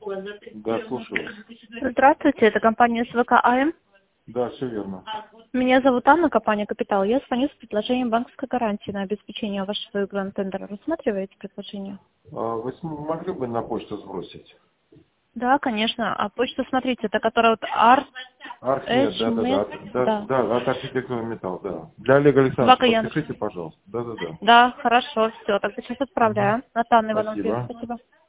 Да, слушаю. Здравствуйте, это компания СВК АМ. Да, все верно. Меня зовут Анна, компания «Капитал». Я звоню с предложением банковской гарантии на обеспечение вашего игрового тендера. Рассматриваете предложение? Вы могли бы на почту сбросить? Да, конечно. А почту, смотрите, это которая вот Да, от архитектуры металл, да. Для Олега Собака Александровича Яндекс. подпишите, пожалуйста. Да. Да, хорошо, все. Тогда сейчас отправляю. От Анны Ивановой. Спасибо. Спасибо.